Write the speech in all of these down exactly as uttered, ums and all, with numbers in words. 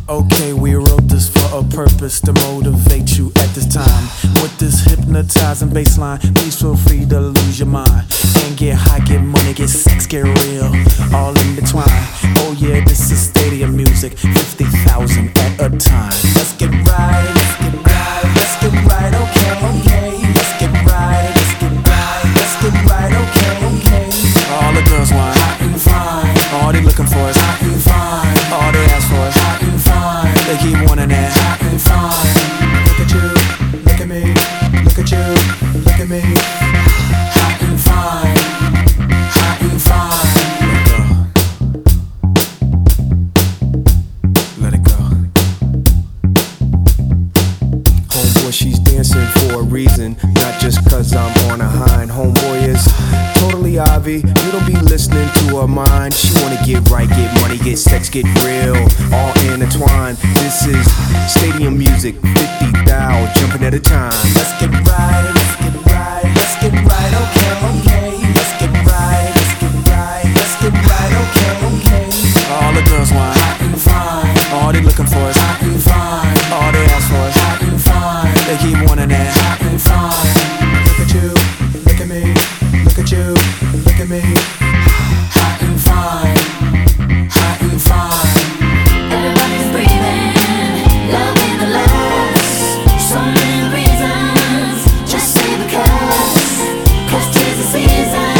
Okay, we wrote this for a purpose to motivate you at this time. With this hypnotizing bass line, please feel free to lose your mind. And get high, get money, get sex, get real, all in between. Oh yeah, this is stadium music, fifty thousand at a time. Let's get right, let's get right, let's get right, okay, okay. Let's get right, let's get right, let's get right, okay, okay. All the girls want hot and fine. All they looking for is hot and fine. All they ask for is hot and fine. They keep wanting that hot and fine. Look at you, look at me, look at you, look at me. Hot and fine, hot and fine. Let it go. Homeboy, she's dancing for a reason, not just cause I'm on a hind. Homeboy is totally obvi, you don't be listening to her mind. She wanna get right, get money, get sex, get real, all intertwined. This is stadium music, fifty thou jumping at a time. Let's get right, let's get right, let's get right, okay, okay. Let's get right, let's get right, let's get right, okay, okay. All the girls want hot and fine. All they looking for is hot and fine. All they ask for is hot and fine. They keep wanting that hot and fine. Look at you, look at me, look at you, look at me. Hot and fine, hot and fine. Everybody's breathing, love in the lungs. So many reasons, just say because, cause 'tis the season.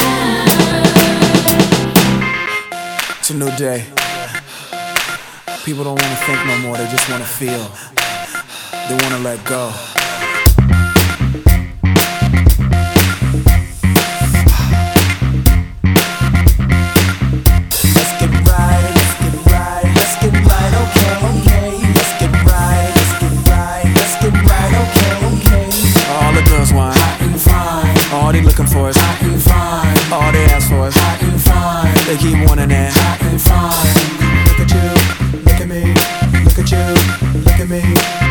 It's a new day. People don't wanna think no more, they just wanna feel. They wanna let go. Let's get right, let's get right, let's get right, okay, okay. Let's get right, let's get right, let's get right, okay, okay. All the girls want hot and fine. All they looking for is hot and fine. All they ask for is hot and fine. They keep wanting that hot and fine. Look at you, look at me, look at you, look at me.